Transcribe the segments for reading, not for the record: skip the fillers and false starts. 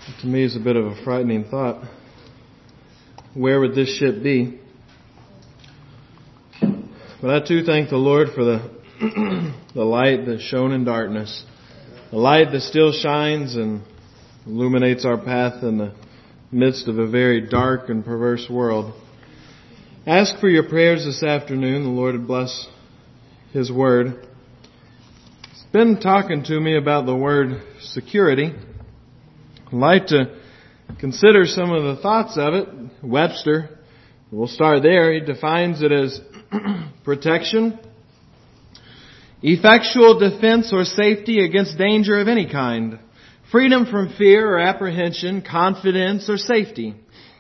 To me, is a bit of a frightening thought. Where would this ship be? But I too thank the Lord for the light that shone in darkness. The light that still shines and illuminates our path in the midst of a very dark and perverse world. Ask for your prayers this afternoon. The Lord would bless His Word. He's been talking to me about the word security. I'd like to consider some of the thoughts of it. Webster, we'll start there. He defines it as protection, effectual defense or safety against danger of any kind, freedom from fear or apprehension, confidence or safety.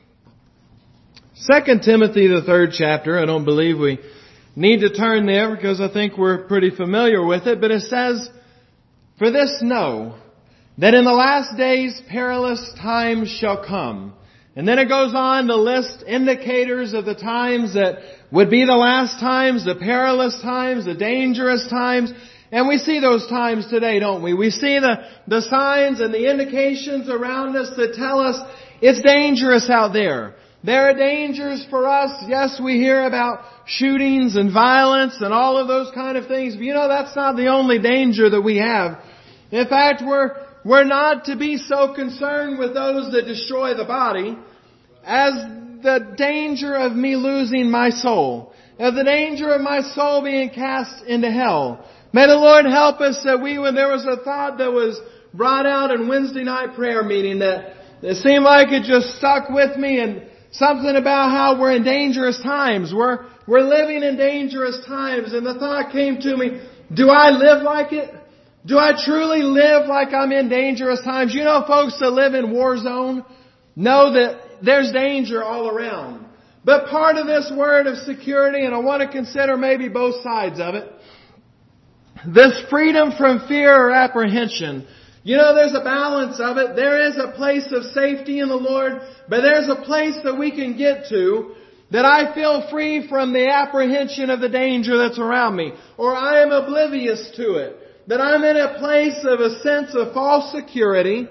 2 Timothy, the 3rd chapter, I don't believe we need to turn there because I think we're pretty familiar with it, but it says, "For this know, that in the last days perilous times shall come." And then it goes on to list indicators of the times that would be the last times, the perilous times, the dangerous times. And we see those times today, don't we? We see the signs and the indications around us that tell us it's dangerous out there. There are dangers for us. Yes, we hear about shootings and violence and all of those kind of things. But that's not the only danger that we have. In fact, we're not to be so concerned with those that destroy the body as the danger of me losing my soul, as the danger of my soul being cast into hell. May the Lord help us that when there was a thought that was brought out in Wednesday night prayer meeting that it seemed like it just stuck with me, and something about how we're in dangerous times. We're living in dangerous times, and the thought came to me, do I live like it? Do I truly live like I'm in dangerous times? Folks that live in war zone know that there's danger all around. But part of this word of security, and I want to consider maybe both sides of it, this freedom from fear or apprehension. There's a balance of it. There is a place of safety in the Lord, but there's a place that we can get to that I feel free from the apprehension of the danger that's around me, or I am oblivious to it. That I'm in a place of a sense of false security.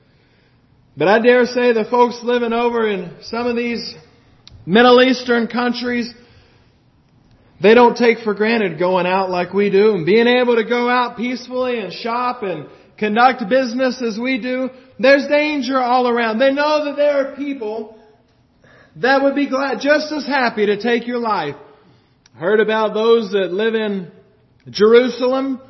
But I dare say the folks living over in some of these Middle Eastern countries, they don't take for granted going out like we do and being able to go out peacefully and shop and conduct business as we do. There's danger all around. They know that there are people that would be glad, just as happy to take your life. I heard about those that live in Jerusalem,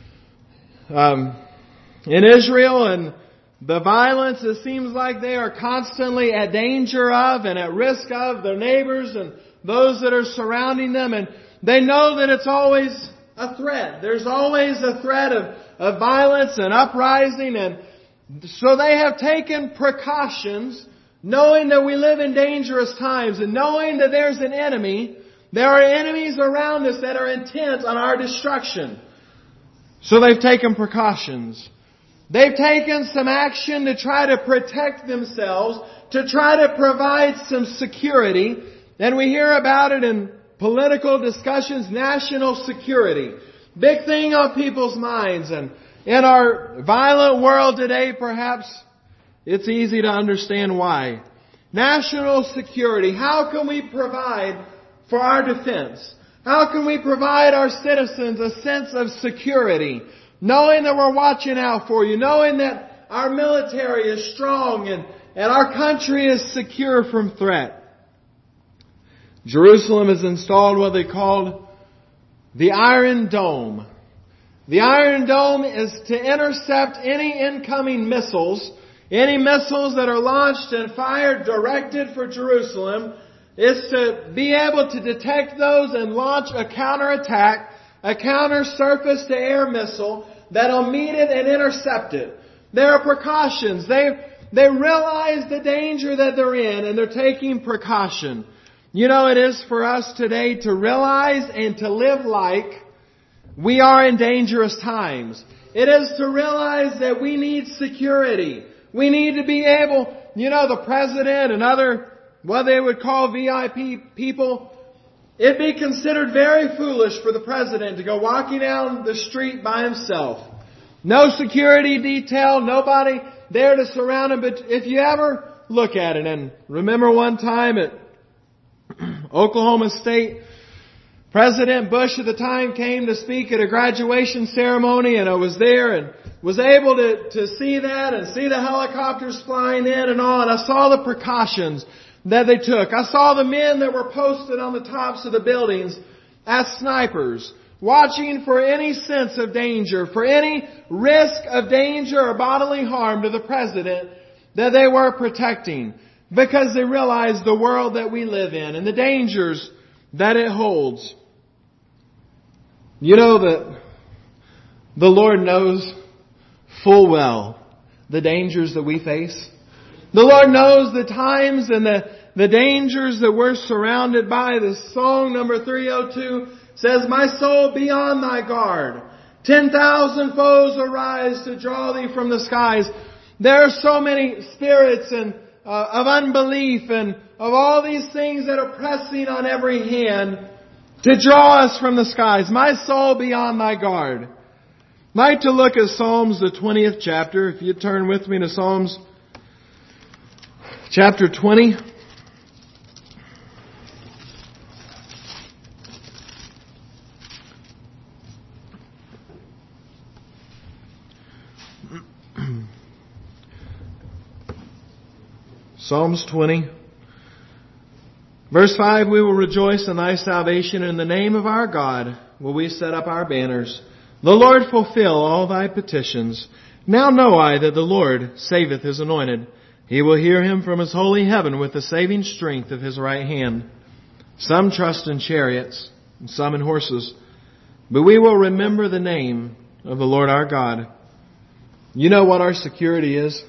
in Israel, and the violence, it seems like they are constantly at danger of and at risk of their neighbors and those that are surrounding them, and they know that it's always a threat. There's always a threat of violence and uprising, and so they have taken precautions, knowing that we live in dangerous times and knowing that there's an enemy. There are enemies around us that are intent on our destruction. So they've taken precautions. They've taken some action to try to protect themselves, to try to provide some security. And we hear about it in political discussions, national security. Big thing on people's minds. And in our violent world today, perhaps it's easy to understand why. National security. How can we provide for our defense? How can we provide our citizens a sense of security, knowing that we're watching out for you, knowing that our military is strong and our country is secure from threat? Jerusalem has installed what they called the Iron Dome. The Iron Dome is to intercept any incoming missiles, any missiles that are launched and fired directed for Jerusalem. Is to be able to detect those and launch a counterattack, a counter surface-to-air missile that'll meet it and intercept it. There are precautions. They realize the danger that they're in, and they're taking precaution. It is for us today to realize and to live like we are in dangerous times. It is to realize that we need security. We need to be able, the President and other what they would call VIP people, it'd be considered very foolish for the President to go walking down the street by himself. No security detail, nobody there to surround him. But if you ever look at it, and remember one time at Oklahoma State, President Bush at the time came to speak at a graduation ceremony, and I was there and was able to see that and see the helicopters flying in and all, and I saw the precautions that they took. I saw the men that were posted on the tops of the buildings as snipers, watching for any sense of danger, for any risk of danger or bodily harm to the President that they were protecting, because they realized the world that we live in and the dangers that it holds. You know that the Lord knows full well the dangers that we face. The Lord knows the times and the dangers that we're surrounded by. The song number 302 says, "My soul, be on thy guard. 10,000 foes arise to draw thee from the skies." There are so many spirits and of unbelief and of all these things that are pressing on every hand to draw us from the skies. My soul, be on thy guard. I'd like to look at Psalms, the 20th chapter. If you turn with me to Psalms chapter 20. Psalms 20. Verse 5, "We will rejoice in thy salvation. In the name of our God will we set up our banners. The Lord fulfill all thy petitions. Now know I that the Lord saveth his anointed. He will hear him from his holy heaven with the saving strength of his right hand. Some trust in chariots and some in horses, but we will remember the name of the Lord our God." You know what our security is?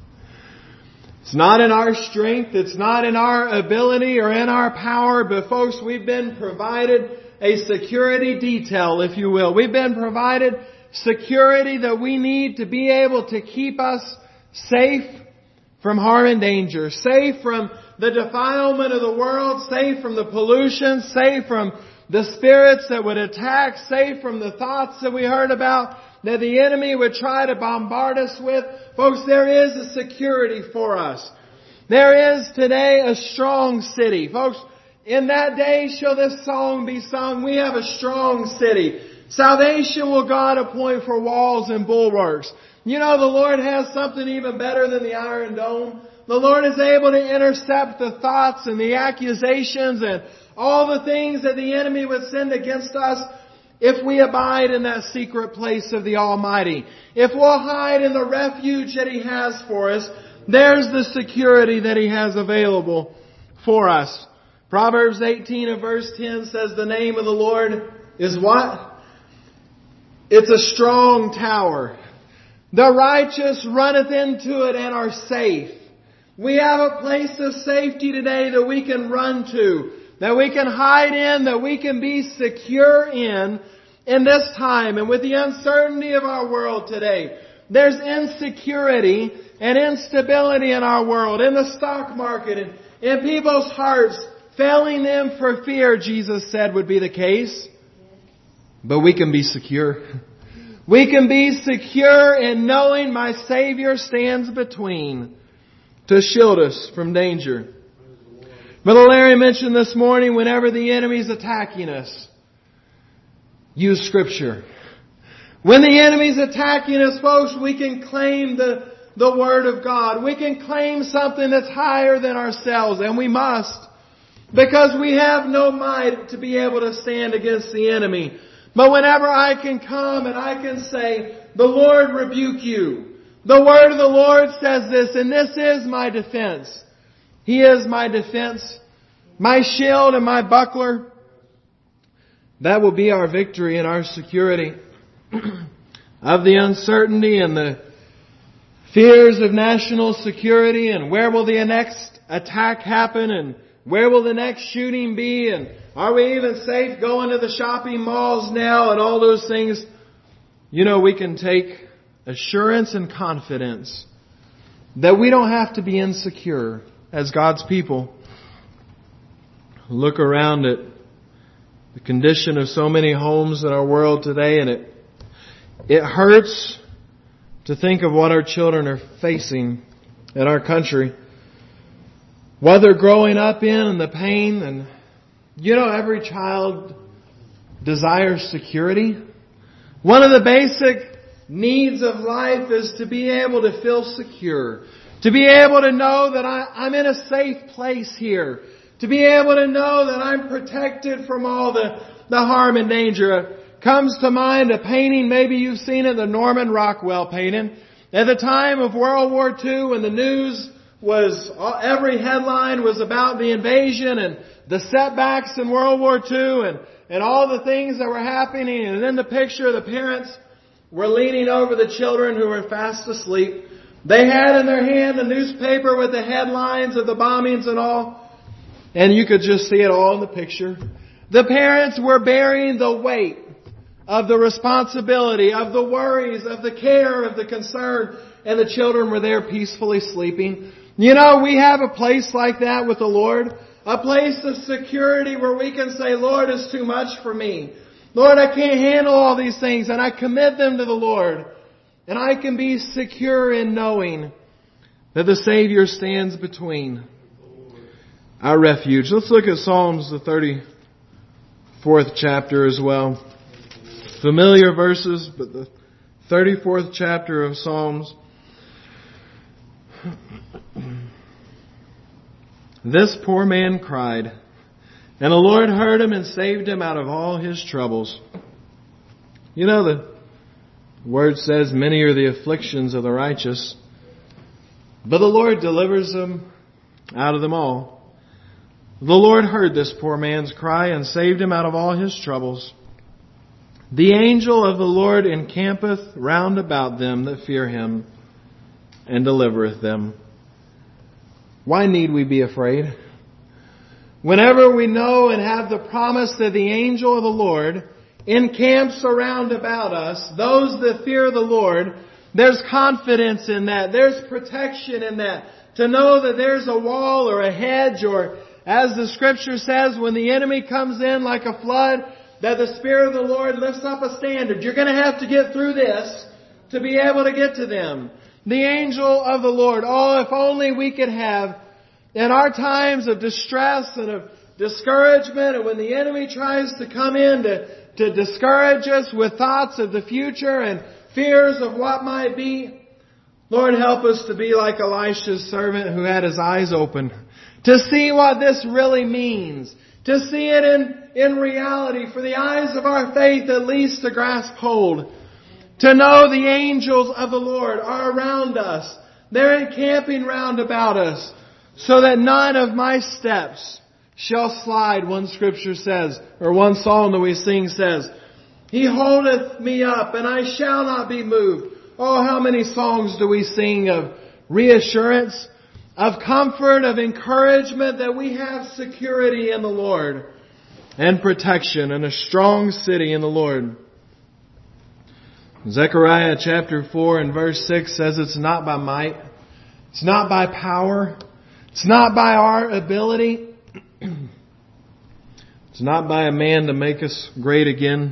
It's not in our strength, it's not in our ability or in our power, but folks, we've been provided a security detail, if you will. We've been provided security that we need to be able to keep us safe from harm and danger, safe from the defilement of the world, safe from the pollution, safe from the spirits that would attack, safe from the thoughts that we heard about that the enemy would try to bombard us with. Folks, there is a security for us. There is today a strong city. Folks, in that day shall this song be sung. We have a strong city. Salvation will God appoint for walls and bulwarks. You know, the Lord has something even better than the Iron Dome. The Lord is able to intercept the thoughts and the accusations and all the things that the enemy would send against us if we abide in that secret place of the Almighty. If we'll hide in the refuge that He has for us, there's the security that He has available for us. Proverbs 18 and verse 10 says the name of the Lord is what? It's a strong tower. The righteous runneth into it and are safe. We have a place of safety today that we can run to, that we can hide in, that we can be secure in this time. And with the uncertainty of our world today, there's insecurity and instability in our world, in the stock market, and in people's hearts, failing them for fear, Jesus said would be the case. But we can be secure. We can be secure in knowing my Savior stands between to shield us from danger. Brother Larry mentioned this morning, whenever the enemy's attacking us, use Scripture. When the enemy's attacking us, folks, we can claim the Word of God. We can claim something that's higher than ourselves, and we must, because we have no might to be able to stand against the enemy. But whenever I can come and I can say, the Lord rebuke you. The Word of the Lord says this, and this is my defense. He is my defense, my shield and my buckler. That will be our victory and our security of the uncertainty and the fears of national security, and where will the next attack happen, and where will the next shooting be, and are we even safe going to the shopping malls now, and all those things. You know, we can take assurance and confidence that we don't have to be insecure as God's people. Look around at the condition of so many homes in our world today, and it hurts to think of what our children are facing in our country. What they're growing up in and the pain. And every child desires security. One of the basic needs of life is to be able to feel secure. To be able to know that I'm in a safe place here. To be able to know that I'm protected from all the harm and danger. Comes to mind a painting, maybe you've seen it, the Norman Rockwell painting. At the time of World War II, when the news was, every headline was about the invasion and the setbacks in World War II and all the things that were happening. And in the picture, the parents were leaning over the children who were fast asleep. They had in their hand a newspaper with the headlines of the bombings and all. And you could just see it all in the picture. The parents were bearing the weight of the responsibility, of the worries, of the care, of the concern, and the children were there peacefully sleeping. We have a place like that with the Lord. A place of security where we can say, Lord, it's too much for me. Lord, I can't handle all these things, and I commit them to the Lord. And I can be secure in knowing that the Savior stands between our refuge. Let's look at Psalms, the 34th chapter as well. Familiar verses, but the 34th chapter of Psalms. This poor man cried, and the Lord heard him and saved him out of all his troubles. The word says, many are the afflictions of the righteous, but the Lord delivers them out of them all. The Lord heard this poor man's cry and saved him out of all his troubles. The angel of the Lord encampeth round about them that fear him, and delivereth them. Why need we be afraid? Whenever we know and have the promise that the angel of the Lord encamps around about us, those that fear the Lord, there's confidence in that. There's protection in that. To know that there's a wall or a hedge, or as the Scripture says, when the enemy comes in like a flood, that the Spirit of the Lord lifts up a standard. You're going to have to get through this to be able to get to them. The angel of the Lord. Oh, if only we could have, in our times of distress and of discouragement, and when the enemy tries to come in to discourage us with thoughts of the future and fears of what might be, Lord, help us to be like Elisha's servant who had his eyes open, to see what this really means, to see it in reality, for the eyes of our faith at least to grasp hold, to know the angels of the Lord are around us. They're encamping round about us, so that none of my steps shall slide, one scripture says, or one song that we sing says, He holdeth me up, and I shall not be moved. Oh, how many songs do we sing of reassurance, of comfort, of encouragement, that we have security in the Lord, and protection, and a strong city in the Lord. Zechariah chapter 4 and verse 6 says, it's not by might, it's not by power, it's not by our ability, it's not by a man to make us great again,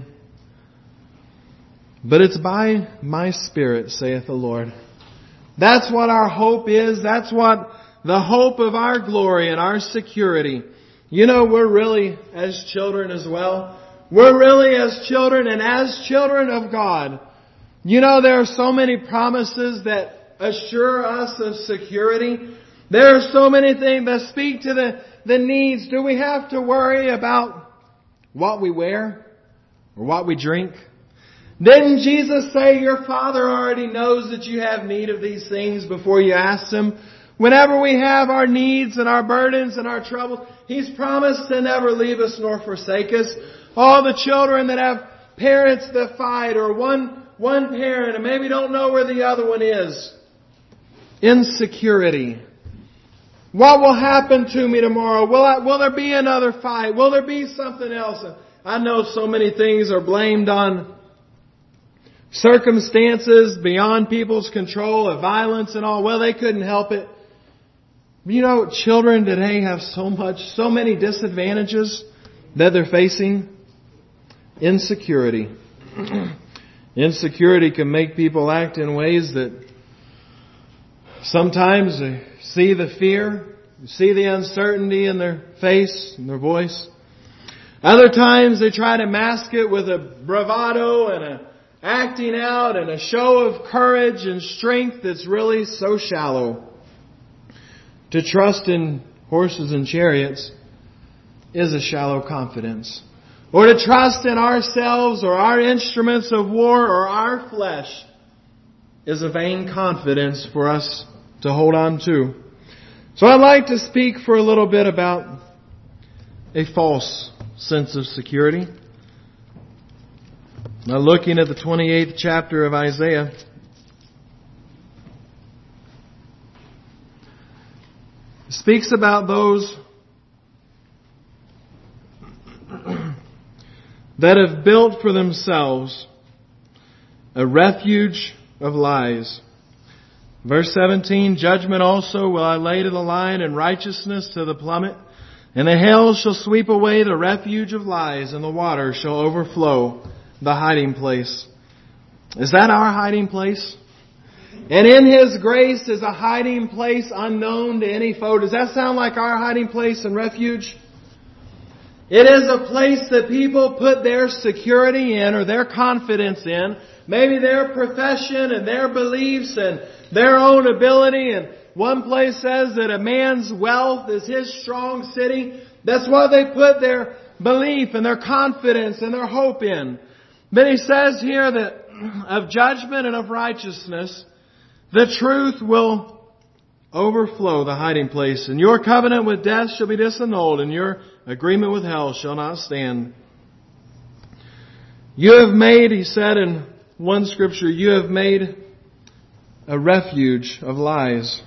but it's by my Spirit, saith the Lord. That's what our hope is. That's what the hope of our glory and our security. We're really as children as well. We're really as children, and as children of God. There are so many promises that assure us of security. There are so many things that speak to the needs. Do we have to worry about what we wear or what we drink? Didn't Jesus say your Father already knows that you have need of these things before you ask Him? Whenever we have our needs and our burdens and our troubles, He's promised to never leave us nor forsake us. All the children that have parents that fight, or one parent and maybe don't know where the other one is. Insecurity. What will happen to me tomorrow? Will there be another fight? Will there be something else? I know so many things are blamed on circumstances beyond people's control, of violence and all. Well, they couldn't help it. Children today have so many disadvantages that they're facing. Insecurity. Insecurity can make people act in ways that sometimes they see the fear, see the uncertainty in their face and their voice. Other times they try to mask it with a bravado and a acting out and a show of courage and strength that's really so shallow. To trust in horses and chariots is a shallow confidence. Or to trust in ourselves or our instruments of war or our flesh is a vain confidence for us to hold on to. So I'd like to speak for a little bit about a false sense of security. Now, looking at the 28th chapter of Isaiah, it speaks about those that have built for themselves a refuge of lies. Verse 17, judgment also will I lay to the line, and righteousness to the plummet. And the hail shall sweep away the refuge of lies, and the water shall overflow the hiding place. Is that our hiding place? And in His grace is a hiding place unknown to any foe. Does that sound like our hiding place and refuge? It is a place that people put their security in or their confidence in. Maybe their profession and their beliefs and their own ability. And one place says that a man's wealth is his strong city. That's what they put their belief and their confidence and their hope in. But He says here that of judgment and of righteousness, the truth will overflow the hiding place. And your covenant with death shall be disannulled, and your agreement with hell shall not stand. You have made, He said in one scripture, you have made a refuge of lies.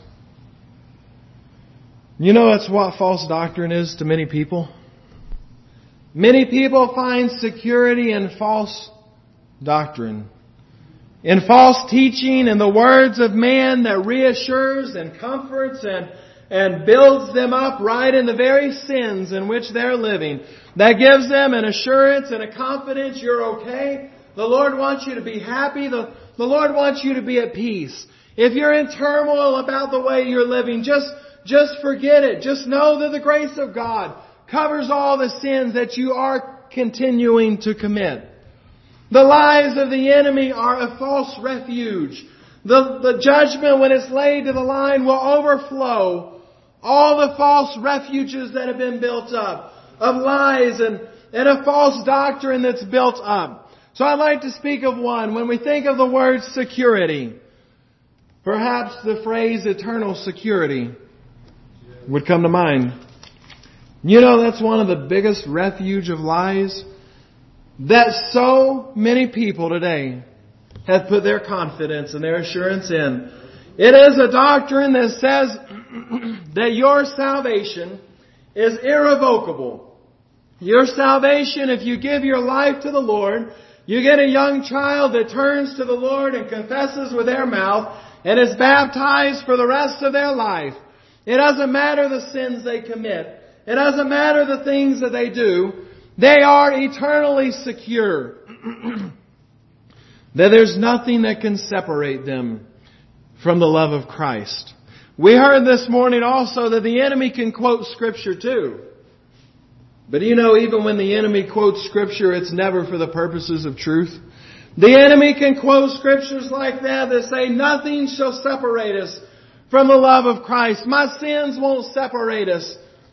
You know that's what false doctrine is to many people. Many people find security in false doctrine, in false teaching, in the words of man that reassures and comforts and builds them up right in the very sins in which they're living. That gives them an assurance and a confidence you're okay. The Lord wants you to be happy. The Lord wants you to be at peace. If you're in turmoil about the way you're living, just forget it. Just know that the grace of God covers all the sins that you are continuing to commit. The lies of the enemy are a false refuge. The judgment, when it's laid to the line, will overflow all the false refuges that have been built up, of lies and a false doctrine that's built up. So I'd like to speak of one. When we think of the word security, perhaps the phrase eternal security would come to mind. You know, that's one of the biggest refuge of lies that so many people today have put their confidence and their assurance in. It is a doctrine that says that your salvation is irrevocable. Your salvation, if you give your life to the Lord, you get a young child that turns to the Lord and confesses with their mouth and is baptized for the rest of their life. It doesn't matter the sins they commit. It doesn't matter the things that they do. They are eternally secure. That there's nothing that can separate them from the love of Christ. We heard this morning also that the enemy can quote Scripture too. But you know, even when the enemy quotes Scripture, it's never for the purposes of truth. The enemy can quote Scriptures like that say, nothing shall separate us from the love of Christ. My sins won't separate us.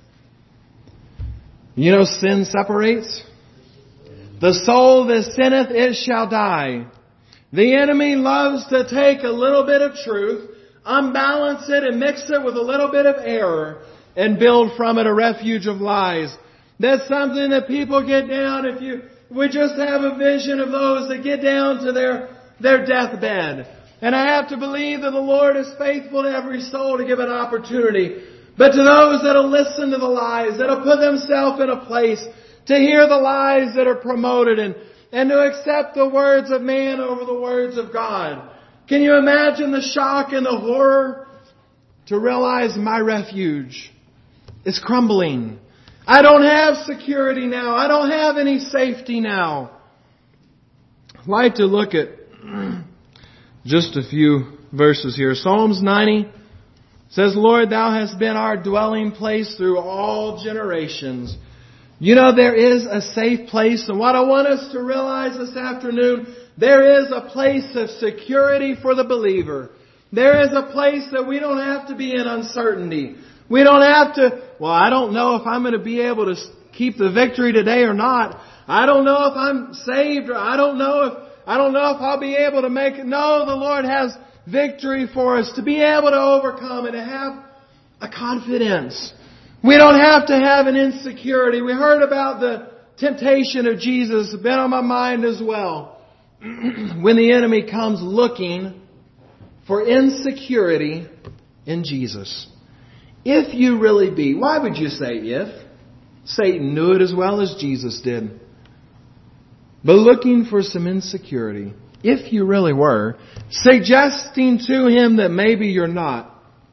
You know, sin separates. The soul that sinneth, it shall die. The enemy loves to take a little bit of truth, unbalance it and mix it with a little bit of error and build from it a refuge of lies. That's something that people get down. If you would just have a vision of those that get down to their deathbed. And I have to believe that the Lord is faithful to every soul to give an opportunity. But to those that'll listen to the lies, that'll put themselves in a place to hear the lies that are promoted and to accept the words of man over the words of God. Can you imagine the shock and the horror to realize my refuge is crumbling? I don't have security now. I don't have any safety now. I'd like to look at just a few verses here. Psalms 90 says, Lord, Thou hast been our dwelling place through all generations. You know, there is a safe place, and what I want us to realize this afternoon, there is a place of security for the believer. There is a place that we don't have to be in uncertainty. We don't have to, I don't know if I'm going to be able to keep the victory today or not. I don't know if I'm saved, or I don't know if I'll be able to make it. No, the Lord has victory for us to be able to overcome and to have a confidence. We don't have to have an insecurity. We heard about the temptation of Jesus. It's been on my mind as well. When the enemy comes looking for insecurity in Jesus. If you really be, why would you say if? Satan knew it as well as Jesus did. But looking for some insecurity, if you really were, suggesting to him that maybe you're not.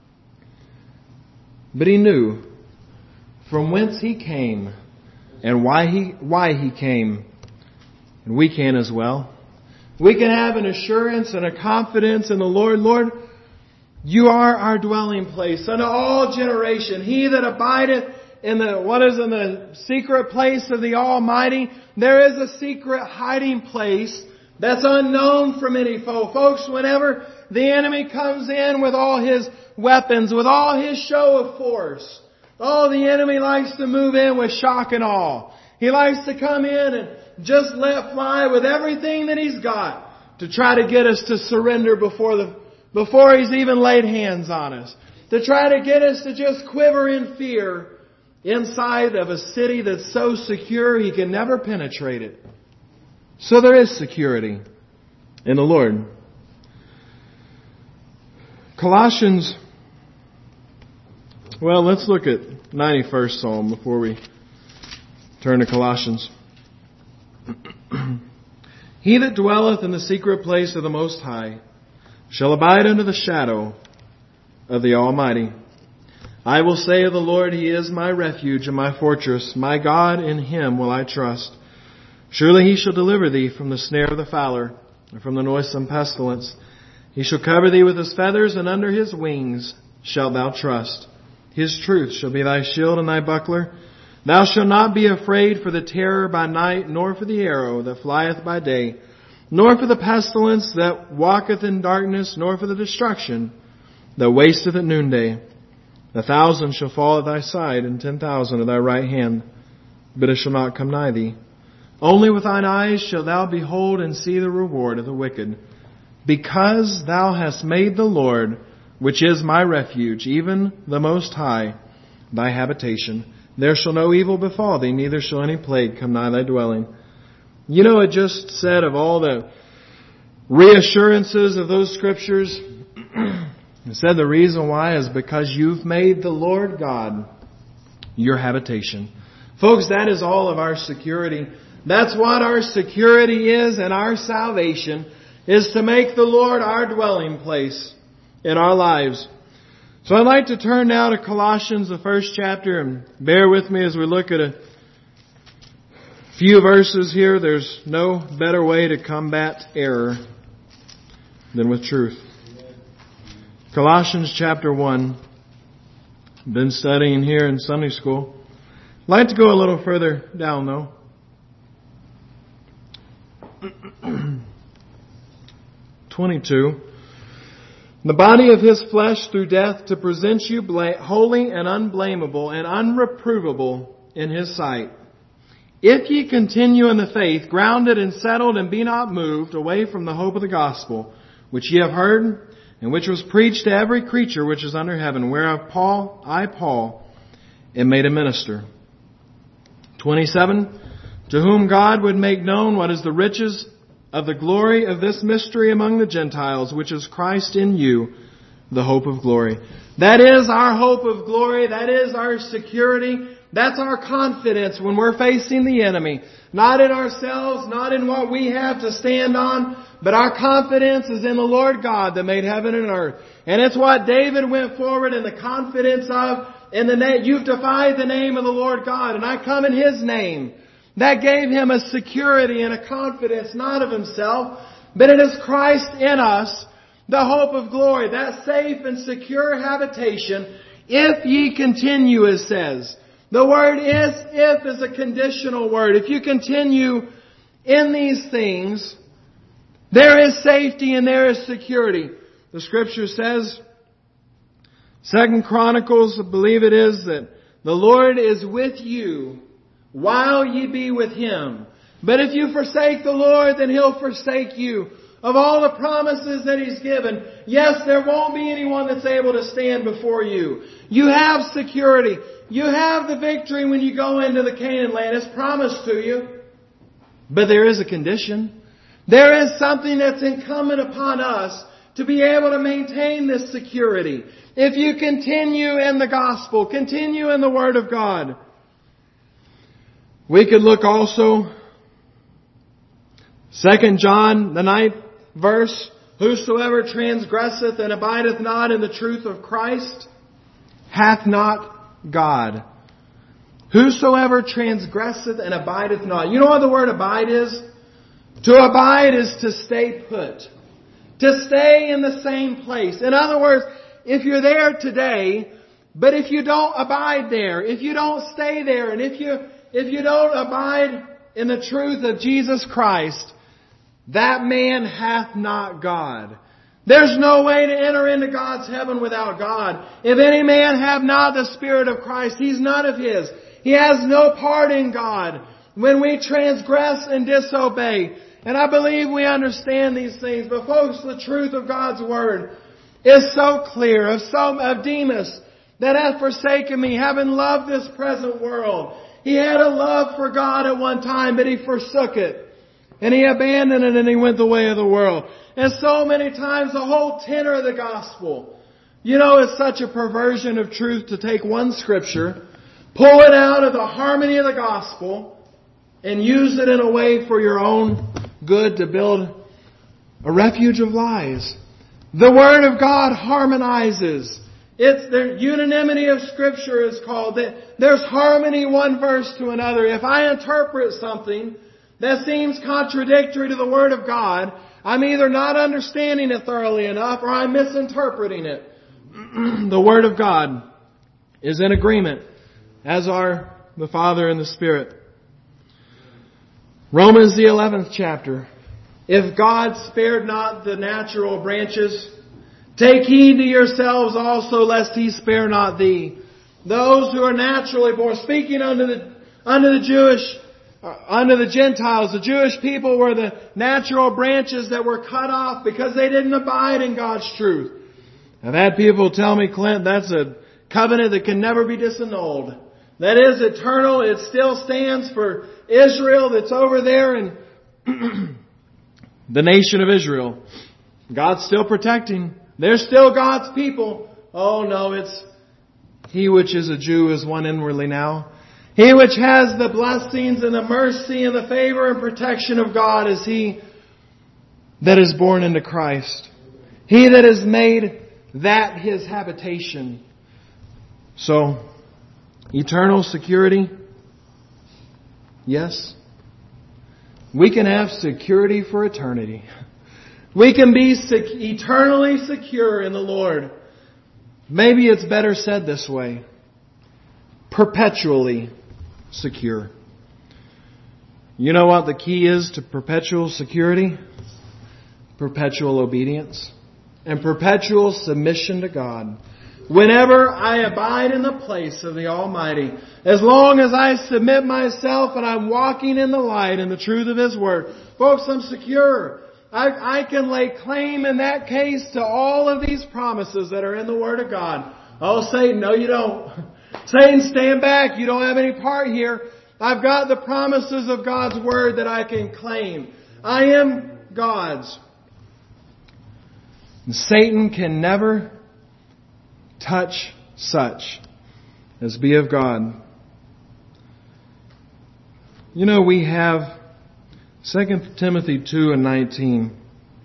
But he knew from whence he came and why he came. And we can as well. We can have an assurance and a confidence in the Lord. Lord, You are our dwelling place unto all generation. He that abideth in the secret place of the Almighty. There is a secret hiding place that's unknown from any foe. Folks, whenever the enemy comes in with all his weapons, with all his show of force, the enemy likes to move in with shock and awe. He likes to come in and just let fly with everything that he's got to try to get us to surrender before he's even laid hands on us. To try to get us to just quiver in fear inside of a city that's so secure he can never penetrate it. So there is security in the Lord. Colossians, let's look at 91st Psalm before we turn to Colossians. He that dwelleth in the secret place of the Most High shall abide under the shadow of the Almighty. I will say of the Lord, He is my refuge and my fortress. My God, in Him will I trust. Surely He shall deliver thee from the snare of the fowler and from the noisome pestilence. He shall cover thee with His feathers, and under His wings shalt thou trust. His truth shall be thy shield and thy buckler. Thou shalt not be afraid for the terror by night, nor for the arrow that flieth by day, nor for the pestilence that walketh in darkness, nor for the destruction that wasteth at noonday. 1,000 shall fall at thy side, and 10,000 at thy right hand, but it shall not come nigh thee. Only with thine eyes shalt thou behold and see the reward of the wicked. Because thou hast made the Lord, which is my refuge, even the Most High, thy habitation. There shall no evil befall thee, neither shall any plague come nigh thy dwelling. You know, it just said of all the reassurances of those scriptures, it said the reason why is because you've made the Lord God your habitation. Folks, that is all of our security. That's what our security is, and our salvation is to make the Lord our dwelling place in our lives. So I'd like to turn now to Colossians, the first chapter, and bear with me as we look at a few verses here. There's no better way to combat error than with truth. Colossians chapter 1. Been studying here in Sunday school. I'd like to go a little further down though. 22. The body of His flesh through death to present you holy and unblameable and unreprovable in His sight. If ye continue in the faith, grounded and settled, and be not moved away from the hope of the gospel, which ye have heard, and which was preached to every creature which is under heaven, whereof I, Paul, am made a minister. 27. To whom God would make known what is the riches of the glory of this mystery among the Gentiles, which is Christ in you, the hope of glory. That is our hope of glory. That is our security. That's our confidence when we're facing the enemy. Not in ourselves, not in what we have to stand on, but our confidence is in the Lord God that made heaven and earth. And it's what David went forward in the confidence of, you've defied the name of the Lord God, and I come in His name. That gave him a security and a confidence, not of himself, but it is Christ in us the hope of glory, that safe and secure habitation, if ye continue, it says. The word if is a conditional word. If you continue in these things, there is safety and there is security. The Scripture says, 2 Chronicles, I believe it is, that the Lord is with you while ye be with Him. But if you forsake the Lord, then He'll forsake you. Of all the promises that He's given, yes, there won't be anyone that's able to stand before you. You have security. You have the victory when you go into the Canaan land. It's promised to you. But there is a condition. There is something that's incumbent upon us to be able to maintain this security. If you continue in the gospel, continue in the Word of God. We could look also, 2 John, the 9th verse, whosoever transgresseth and abideth not in the truth of Christ, hath not God. Whosoever transgresseth and abideth not. You know what the word abide is? To abide is to stay put. To stay in the same place. In other words, if you're there today, but if you don't abide there, if you don't stay there, and if you don't abide in the truth of Jesus Christ, that man hath not God. There's no way to enter into God's heaven without God. If any man have not the Spirit of Christ, he's none of His. He has no part in God when we transgress and disobey. And I believe we understand these things. But folks, the truth of God's Word is so clear. Of Demas, that hath forsaken me, having loved this present world. He had a love for God at one time, but he forsook it. And he abandoned it and he went the way of the world. And so many times the whole tenor of the gospel, you know, it's such a perversion of truth to take one scripture, pull it out of the harmony of the gospel, and use it in a way for your own good to build a refuge of lies. The Word of God harmonizes. It's the unanimity of Scripture is called. There's harmony one verse to another. If I interpret something that seems contradictory to the Word of God, I'm either not understanding it thoroughly enough or I'm misinterpreting it. The Word of God is in agreement, as are the Father and the Spirit. Romans the 11th chapter. If God spared not the natural branches, take heed to yourselves also, lest He spare not thee. Those who are naturally born, speaking unto the Gentiles, the Jewish people were the natural branches that were cut off because they didn't abide in God's truth. I've had people tell me, Clint, that's a covenant that can never be disannulled. That is eternal. It still stands for Israel that's over there in the nation of Israel. God's still protecting. They're still God's people. Oh no, it's he which is a Jew is one inwardly now. He which has the blessings and the mercy and the favor and protection of God is he that is born into Christ. He that has made that his habitation. So, eternal security. Yes. We can have security for eternity. We can be eternally secure in the Lord. Maybe it's better said this way. Perpetually secure. You know what the key is to perpetual security? Perpetual obedience and perpetual submission to God. Whenever I abide in the place of the Almighty, as long as I submit myself and I'm walking in the light and the truth of His Word, folks, I'm secure. I can lay claim in that case to all of these promises that are in the Word of God. Oh, Satan, no you don't. Satan, stand back. You don't have any part here. I've got the promises of God's Word that I can claim. I am God's. And Satan can never touch such as be of God. You know, we have 2 Timothy 2:19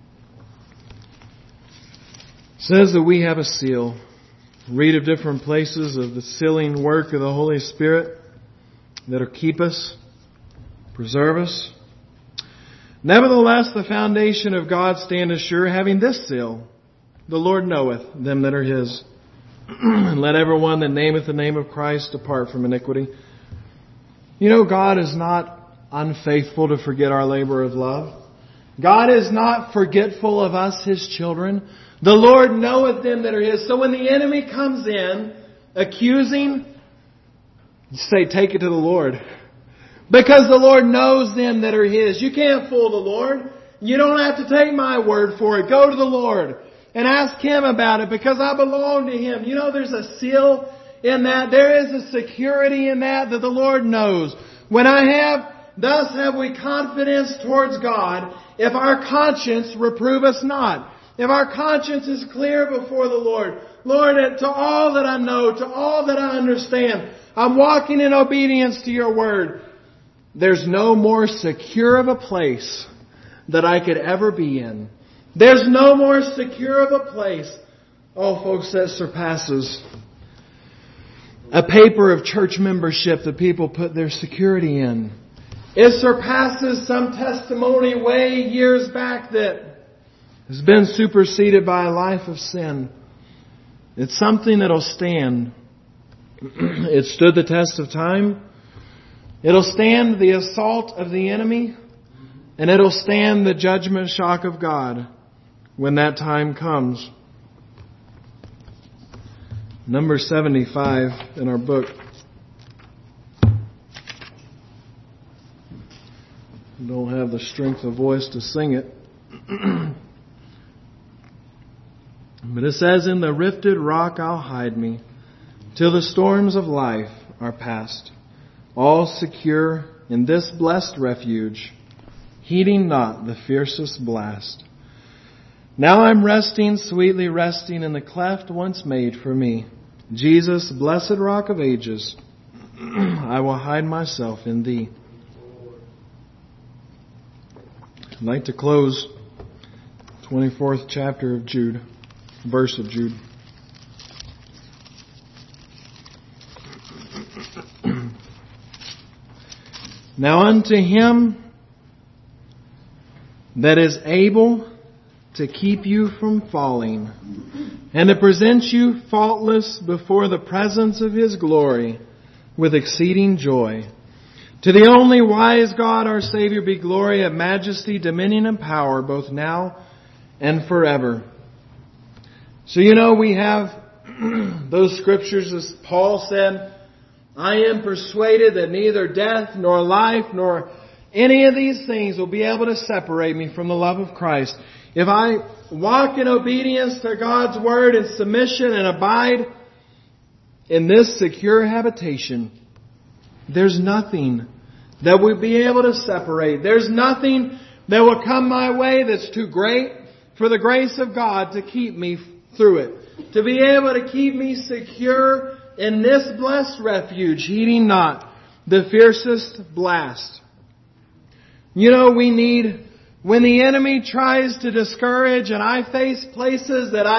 says that we have a seal. Read of different places of the sealing work of the Holy Spirit that'll keep us, preserve us. Nevertheless, the foundation of God standeth sure, having this seal. the Lord knoweth them that are His. And let everyone that nameth the name of Christ depart from iniquity. You know, God is not unfaithful to forget our labor of love. God is not forgetful of us, His children. The Lord knoweth them that are His. So when the enemy comes in, accusing, say, take it to the Lord. Because the Lord knows them that are His. You can't fool the Lord. You don't have to take my word for it. Go to the Lord and ask Him about it, because I belong to Him. You know, there's a seal in that. There is a security in that the Lord knows. Thus have we confidence towards God, if our conscience reprove us not. If our conscience is clear before the Lord. Lord, to all that I know, to all that I understand, I'm walking in obedience to Your word. There's no more secure of a place that I could ever be in. There's no more secure of a place, oh folks, that surpasses a paper of church membership that people put their security in. It surpasses some testimony way years back that has been superseded by a life of sin. It's something that'll stand. It stood the test of time. It'll stand the assault of the enemy. And it'll stand the judgment shock of God when that time comes. Number 75 in our book. Don't have the strength of voice to sing it. But it says, in the rifted rock I'll hide me, till the storms of life are past. All secure in this blessed refuge, heeding not the fiercest blast. Now I'm resting, sweetly resting in the cleft once made for me. Jesus, blessed rock of ages, I will hide myself in Thee. I'd like to close 24th chapter of Jude, verse of Jude. Now unto Him that is able to keep you from falling, and to present you faultless before the presence of His glory with exceeding joy. To the only wise God, our Savior, be glory and majesty, dominion and power, both now and forever. So you know, we have those scriptures, as Paul said, I am persuaded that neither death nor life nor any of these things will be able to separate me from the love of Christ. If I walk in obedience to God's word and submission and abide in this secure habitation, there's nothing that will be able to separate. There's nothing that will come my way that's too great for the grace of God to keep me through it. To be able to keep me secure in this blessed refuge, heeding not the fiercest blast. You know, we need, when the enemy tries to discourage, and I face places that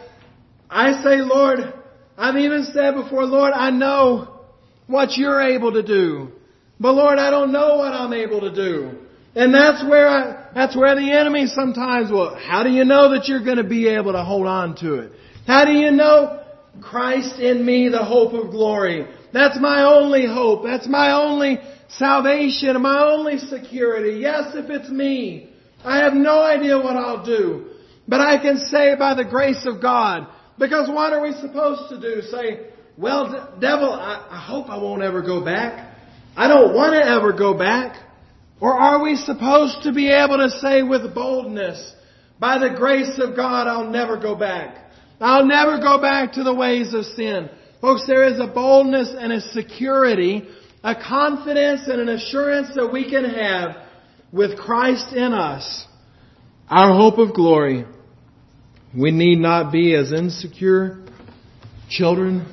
I say, Lord, I've even said before, Lord, I know what You're able to do. But Lord, I don't know what I'm able to do. And that's where the enemy sometimes will, how do you know that you're going to be able to hold on to it? How do you know? Christ in me, the hope of glory. That's my only hope. That's my only salvation, my only security. Yes, if it's me, I have no idea what I'll do. But I can say by the grace of God, because what are we supposed to do? Say, well, devil, I hope I won't ever go back. I don't want to ever go back. Or are we supposed to be able to say with boldness, by the grace of God, I'll never go back. I'll never go back to the ways of sin. Folks, there is a boldness and a security, a confidence and an assurance that we can have with Christ in us, our hope of glory. We need not be as insecure children,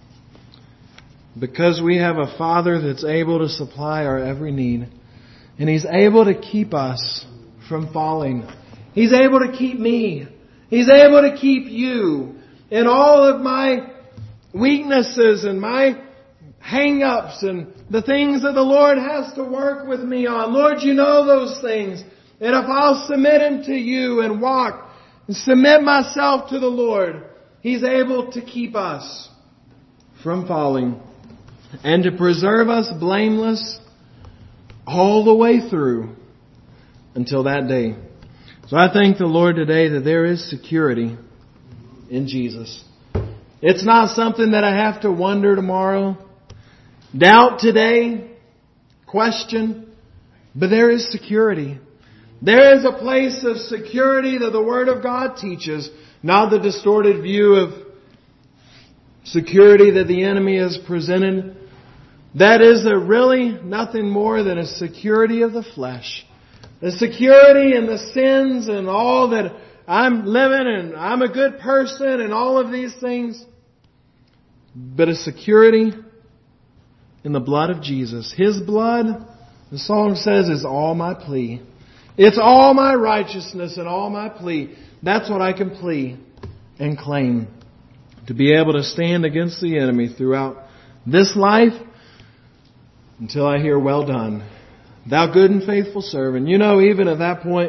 because we have a Father that's able to supply our every need. And He's able to keep us from falling. He's able to keep me. He's able to keep you in all of my weaknesses and my hang-ups and the things that the Lord has to work with me on. Lord, You know those things. And if I'll submit them to You and walk and submit myself to the Lord, He's able to keep us from falling and to preserve us blameless all the way through until that day. So I thank the Lord today that there is security in Jesus. It's not something that I have to wonder tomorrow, doubt today, question, but there is security. There is a place of security that the Word of God teaches, not the distorted view of security that the enemy has presented. That is really nothing more than a security of the flesh. The security in the sins and all that I'm living and I'm a good person and all of these things. But a security in the blood of Jesus. His blood, the song says, is all my plea. It's all my righteousness and all my plea. That's what I can plea and claim. To be able to stand against the enemy throughout this life until I hear, well done, thou good and faithful servant. You know, even at that point,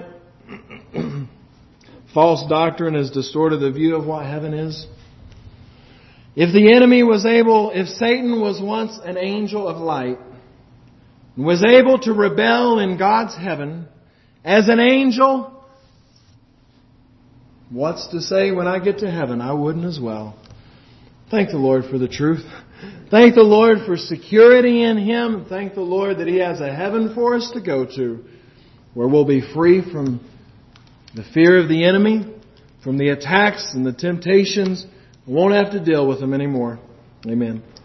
false doctrine has distorted the view of what heaven is. If the enemy was able, if Satan was once an angel of light, and was able to rebel in God's heaven as an angel, what's to say when I get to heaven I wouldn't as well? Thank the Lord for the truth. Thank the Lord for security in Him. Thank the Lord that He has a heaven for us to go to, where we'll be free from the fear of the enemy, from the attacks and the temptations. We won't have to deal with them anymore. Amen.